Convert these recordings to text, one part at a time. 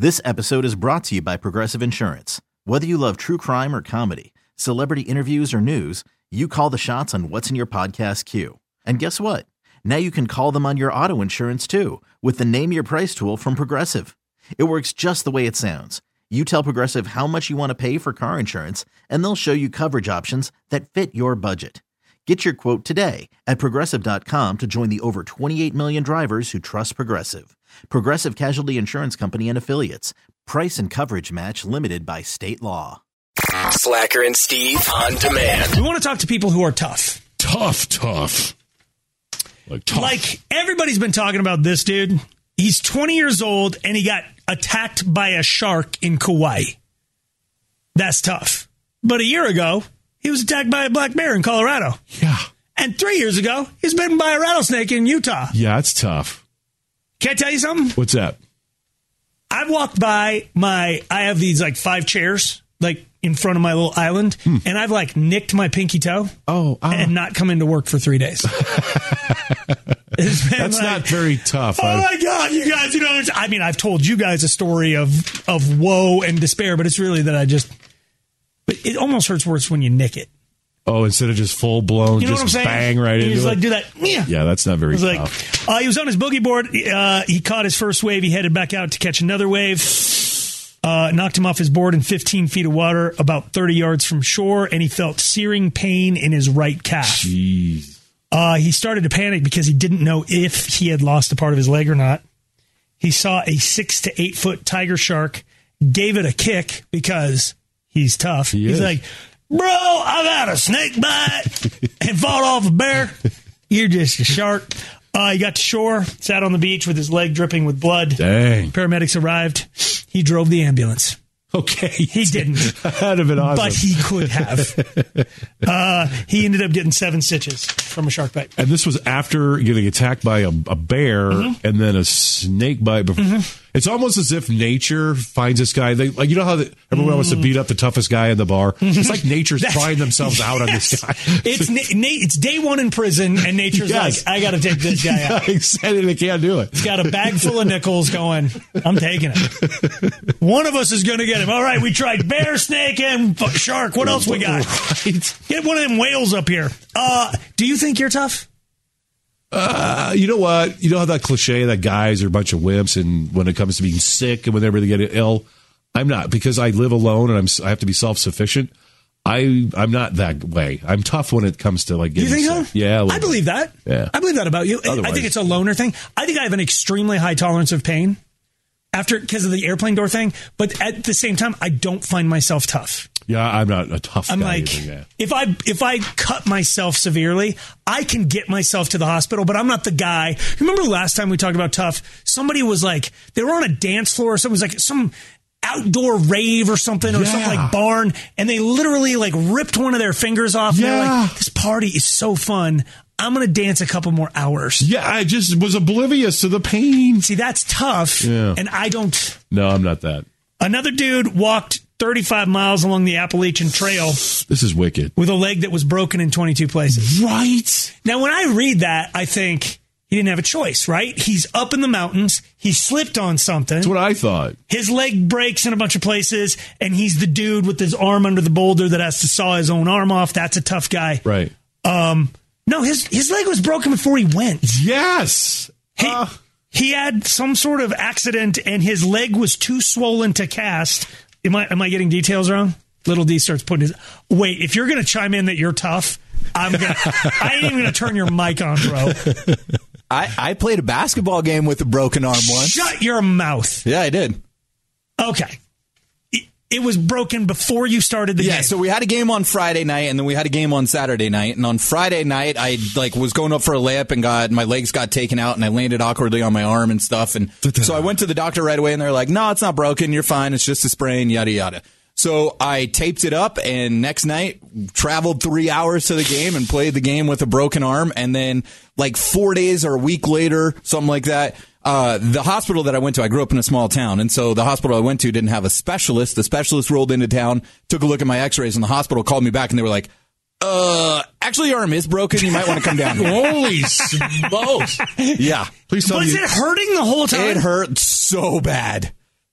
This episode is brought to you by Progressive Insurance. Whether you love true crime or comedy, celebrity interviews or news, you call the shots on what's in your podcast queue. And guess what? Now you can call them on your auto insurance too with the Name Your Price tool from Progressive. It works just the way it sounds. You tell Progressive how much you want to pay for car insurance, and they'll show you coverage options that fit your budget. Get your quote today at Progressive.com to join the over 28 million drivers who trust Progressive. Progressive Casualty Insurance Company and Affiliates. Price and coverage match limited by state law. Slacker and Steve on demand. We want to talk to people who are tough. Tough. Like everybody's been talking about this dude. He's 20 years old and he got attacked by a shark in Kauai. That's tough. But a year ago, he was attacked by a black bear in Colorado. Yeah. And 3 years ago, he was bitten by a rattlesnake in Utah. Yeah, it's tough. Can I tell you something? What's that? I've walked by I have these like 5 chairs, like in front of my little island, and I've like nicked my pinky toe and not come into work for 3 days. That's like, not very tough. Oh my God, you guys, I mean, I've told you guys a story of woe and despair, but it's really that but it almost hurts worse when you nick it. Oh, instead of just full blown, just bang right into it. Just like do that. Yeah, that's not very tough. He was on his boogie board. He caught his first wave. He headed back out to catch another wave. Knocked him off his board in 15 feet of water, about 30 yards from shore, and he felt searing pain in his right calf. Jeez. He started to panic because he didn't know if he had lost a part of his leg or not. He saw a 6 to 8 foot tiger shark, gave it a kick because he's tough. He's like, bro, I've had a snake bite and fought off a bear. You're just a shark. He got to shore, sat on the beach with his leg dripping with blood. Dang. Paramedics arrived. He drove the ambulance. Okay. He didn't. That'd have been awesome. But he could have. He ended up getting 7 stitches from a shark bite. And this was after getting attacked by a bear and then a snake bite. It's almost as if nature finds this guy. Like, you know how everyone wants to beat up the toughest guy in the bar? It's like nature's trying themselves out on this guy. It's day one in prison, and nature's like, I got to take this guy out. He said it, they can't do it. He's got a bag full of nickels going, I'm taking it. One of us is going to get him. All right, we tried bear, snake, and shark. What else we got? Right. Get one of them whales up here. Do you think you're tough? You know what? You know how that cliche that guys are a bunch of wimps, and when it comes to being sick and whenever they get ill, I'm not, because I live alone and I have to be self-sufficient. I'm not that way. I'm tough when it comes to like getting sick. You think so? Yeah, I believe that. Yeah, I believe that about you. Otherwise, I think it's a loner thing. I think I have an extremely high tolerance of pain because of the airplane door thing. But at the same time, I don't find myself tough. Yeah, I'm not a tough guy. I'm like, either, if I cut myself severely, I can get myself to the hospital, but I'm not the guy. Remember last time we talked about tough? Somebody was like, they were on a dance floor, or something was like some outdoor rave or something, or some like barn, and they literally like ripped one of their fingers off. And they're like, this party is so fun. I'm going to dance a couple more hours. Yeah, I just was oblivious to the pain. See, that's tough. Yeah. And I don't. No, I'm not that. Another dude walked 35 miles along the Appalachian Trail. This is wicked. With a leg that was broken in 22 places. Right. Now, when I read that, I think he didn't have a choice, right? He's up in the mountains. He slipped on something. That's what I thought. His leg breaks in a bunch of places, and he's the dude with his arm under the boulder that has to saw his own arm off. That's a tough guy. Right. No, his leg was broken before he went. Yes. He had some sort of accident, and his leg was too swollen to cast. Am I getting details wrong? Little D starts putting his... Wait, if you're going to chime in that you're tough, I ain't even going to turn your mic on, bro. I played a basketball game with a broken arm once. Shut your mouth. Yeah, I did. Okay. It was broken before you started the game. Yeah, so we had a game on Friday night, and then we had a game on Saturday night. And on Friday night, I was going up for a layup, and my legs got taken out, and I landed awkwardly on my arm and stuff. And so I went to the doctor right away, and they're like, no, it's not broken. You're fine. It's just a sprain, yada, yada. So I taped it up, and next night traveled 3 hours to the game and played the game with a broken arm. And then like 4 days or a week later, something like that, the hospital that I went to, I grew up in a small town. And so the hospital I went to didn't have a specialist. The specialist rolled into town, took a look at my x-rays, and the hospital called me back, and they were like, actually, your arm is broken. You might want to come down. Holy smokes. Yeah. Please tell me. Was it hurting the whole time? It hurt so bad.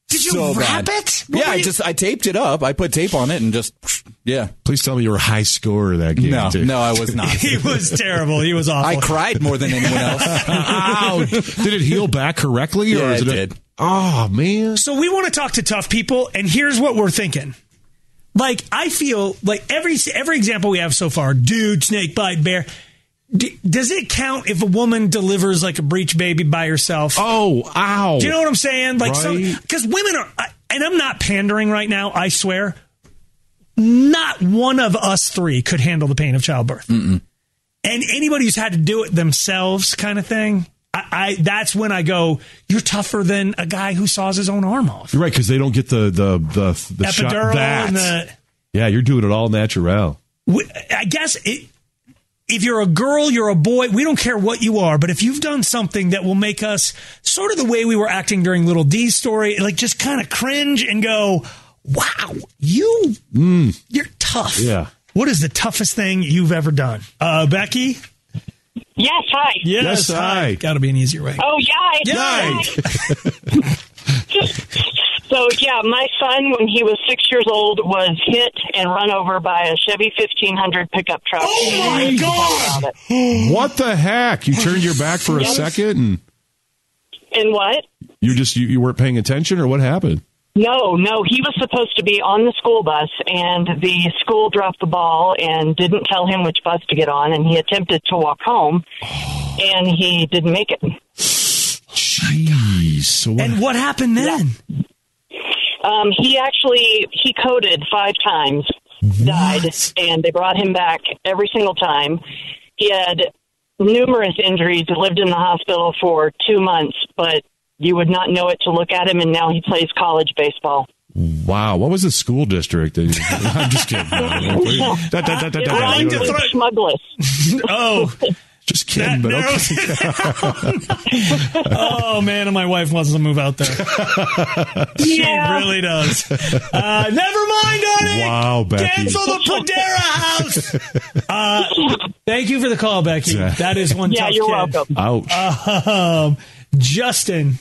Did you so wrap bad. it? Yeah, I taped it up. I put tape on it and just, yeah. Please tell me you were a high scorer of that game. No, I was not. He was terrible. He was awful. I cried more than anyone else. Ow. Did it heal back correctly? Yeah, or it did. Oh, man. So we want to talk to tough people, and here's what we're thinking. Like, I feel like every example we have so far, dude, snake bite, bear, does it count if a woman delivers like a breech baby by herself? Oh, ow. Do you know what I'm saying? Like, Right. because women are, and I'm not pandering right now, I swear, not one of us three could handle the pain of childbirth. And anybody who's had to do it themselves kind of thing, that's when I go, you're tougher than a guy who saws his own arm off. You're right, because they don't get the shot. Epidural and Yeah, you're doing it all natural. I guess if you're a girl, you're a boy, we don't care what you are, but if you've done something that will make us sort of the way we were acting during Little D's story, like just kind of cringe and go, wow, you're tough. Yeah. What is the toughest thing you've ever done? Becky? Yes, hi. Yes, hi. Got to be an easier way. Oh, yeah. So, yeah, my son, when he was 6 years old, was hit and run over by a Chevy 1500 pickup truck. Oh, my God. What the heck? You turned your back for a second And what? you weren't paying attention, or what happened? No, he was supposed to be on the school bus, and the school dropped the ball and didn't tell him which bus to get on, and he attempted to walk home, and he didn't make it. Jeez. So And what happened then? He coded 5 times, died, and they brought him back every single time. He had numerous injuries, lived in the hospital for 2 months, but you would not know it to look at him, and now he plays college baseball. Wow. What was the school district? I'm just kidding. Smuggler's. Oh, just kidding. But okay. Oh, man, and my wife wants to move out there. She really does. Never mind, honey. Wow, Becky. Cancel the Padera house. Thank you for the call, Becky. That is one tough you're kid. welcome. Ouch. Justin.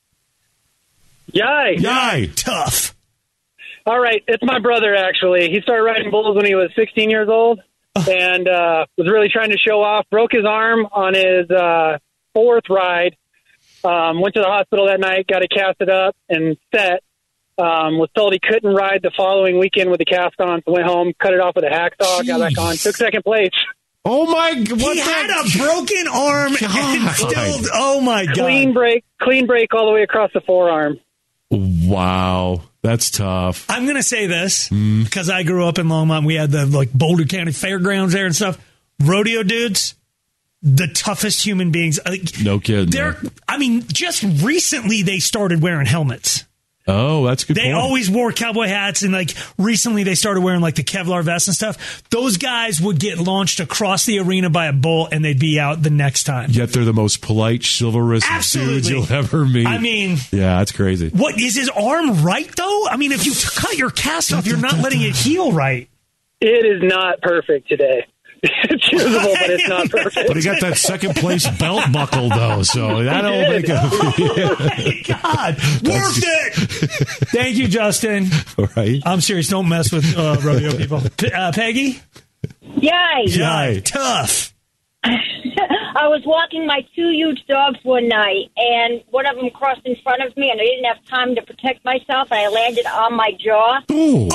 Yay. Tough. All right. It's my brother, actually. He started riding bulls when he was 16 years old and was really trying to show off. Broke his arm on his 4th ride. Went to the hospital that night, got it casted up and set. Was told he couldn't ride the following weekend with the cast on, so went home, cut it off with a hacksaw, got back on, took 2nd place. Oh, my God. He had a broken arm and still, oh, my God. Clean break all the way across the forearm. Wow. That's tough. I'm going to say this because I grew up in Longmont. We had the Boulder County Fairgrounds there and stuff. Rodeo dudes, the toughest human beings. No kidding. Just recently they started wearing helmets. Oh, that's a good. They point. always wore cowboy hats, and recently they started wearing the Kevlar vests and stuff. Those guys would get launched across the arena by a bull, and they'd be out the next time. Yet they're the most polite, chivalrous dudes you'll ever meet. I mean, yeah, that's crazy. What is his arm right though? I mean, if you cut your cast off, you're not letting it heal right. It is not perfect today. It's usable, but it's not perfect. But he got that 2nd place belt buckle, though, so that'll make it. Oh, my God. Worth it. Thank you, Justin. All right. I'm serious. Don't mess with rodeo people. Peggy? Yay. Tough. I was walking my 2 huge dogs one night, and one of them crossed in front of me, and I didn't have time to protect myself, and I landed on my jaw. Ooh.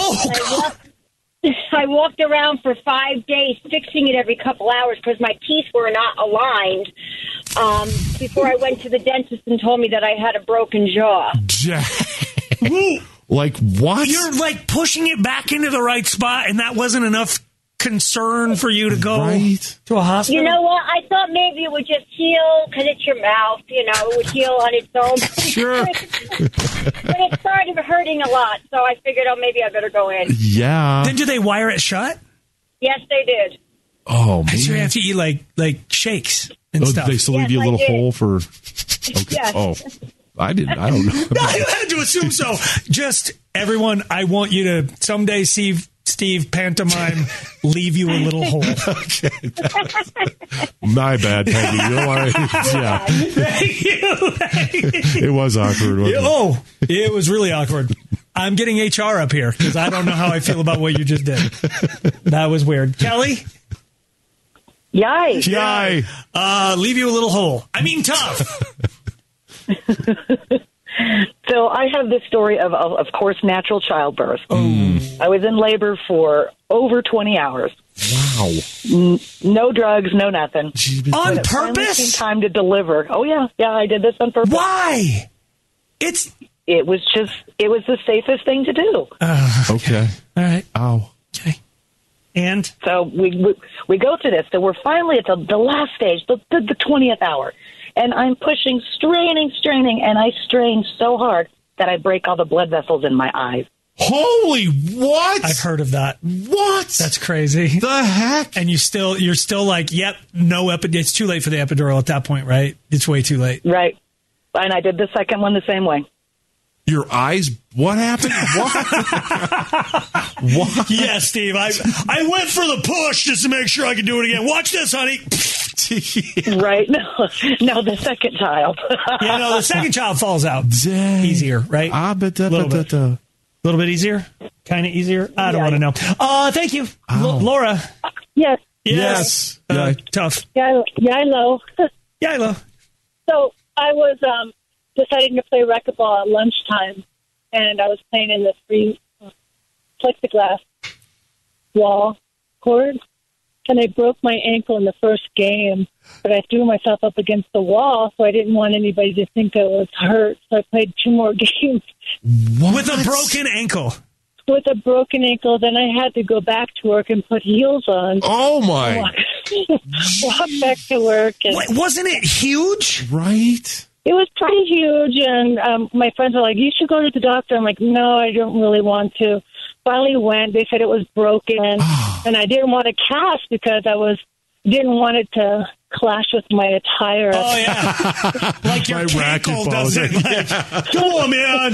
I walked around for 5 days fixing it every couple hours because my teeth were not aligned before I went to the dentist and told me that I had a broken jaw. Like what? You're pushing it back into the right spot, and that wasn't enough concern for you to go to a hospital? You know what? I thought maybe it would just heal because it's your mouth. It would heal on its own. Sure. But it started hurting a lot, so I figured, maybe I better go in. Yeah. Then do they wire it shut? Yes, they did. Oh, man. So you have to eat like shakes and stuff. They still leave you a little hole for... Okay. Yes. Oh, I don't know. No, you had to assume so. Just, everyone, I want you to someday see Steve pantomime, leave you a little hole. Okay. My bad, Peggy. You don't want to, yeah. It was awkward, wasn't it? It was really awkward. I'm getting HR up here because I don't know how I feel about what you just did. That was weird. Kelly? Yay. Yay. Leave you a little hole. I mean, tough. So I have this story of course, natural childbirth. I was in labor for over 20 hours. Wow. No drugs, no nothing. On When it finally purpose? came time to deliver. Oh, yeah. Yeah, I did this on purpose. Why? It was the safest thing to do. Okay. All right. Ow. Okay. And? So we go through this. So we're finally at the last stage, the 20th hour. And I'm pushing, straining, and I strain so hard that I break all the blood vessels in my eyes. Holy what? I've heard of that. What? That's crazy. The heck? And you're still like, yep, no epidural. It's too late for the epidural at that point, right? It's way too late. Right. And I did the second one the same way. Your eyes? What happened? What? Yeah, Steve. I went for the push just to make sure I could do it again. Watch this, honey. Right? No, the second child. Yeah, no, the second child falls out. Dang. Easier, right? A little bit easier? Kind of easier? I don't want to know. Thank you. Laura. Yes. Yes. Tough. Yilo. Yilo. So I was deciding to play racquetball at lunchtime, and I was playing in the free plexiglass wall court, and I broke my ankle in the first game, but I threw myself up against the wall, so I didn't want anybody to think I was hurt, so I played 2 more games. What? With a broken ankle? With a broken ankle, then I had to go back to work and put heels on. Oh, my. Walk back to work. And Wait, wasn't it huge? Right? it was pretty huge, and my friends were like, you should go to the doctor. I'm like, no, I don't really want to. Finally went. They said it was broken, and I didn't want to cast because didn't want it to clash with my attire. Oh, yeah. Like your ankle doesn't. Like, come on, man.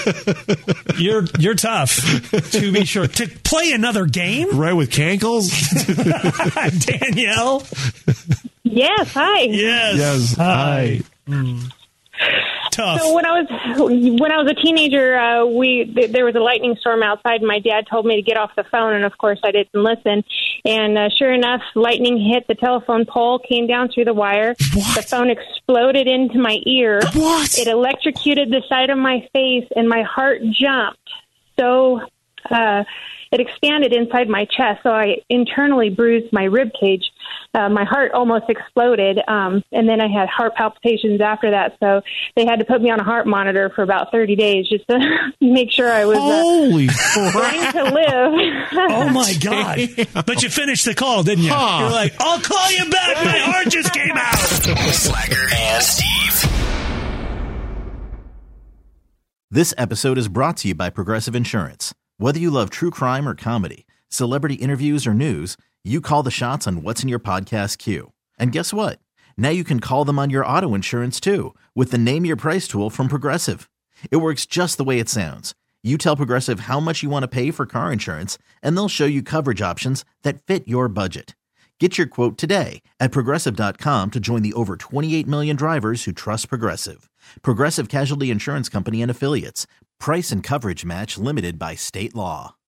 You're tough, to be sure. To play another game? Right, with cankles? Danielle? Yes, hi. Yes. Hi. Tough. So when I was a teenager, there was a lightning storm outside, and my dad told me to get off the phone, and of course I didn't listen. And sure enough, lightning hit the telephone pole, came down through the wire. What? The phone exploded into my ear. What? It electrocuted the side of my face, and my heart jumped. So it expanded inside my chest, so I internally bruised my rib cage. My heart almost exploded, and then I had heart palpitations after that. So they had to put me on a heart monitor for about 30 days just to make sure I was Holy going to live. Oh, my God. But you finished the call, didn't you? Huh. You're like, I'll call you back. My heart just came out. Slacker and Steve. This episode is brought to you by Progressive Insurance. Whether you love true crime or comedy, celebrity interviews or news, you call the shots on what's in your podcast queue. And guess what? Now you can call them on your auto insurance too with the Name Your Price tool from Progressive. It works just the way it sounds. You tell Progressive how much you want to pay for car insurance, and they'll show you coverage options that fit your budget. Get your quote today at Progressive.com to join the over 28 million drivers who trust Progressive. Progressive Casualty Insurance Company and Affiliates. Price and coverage match limited by state law.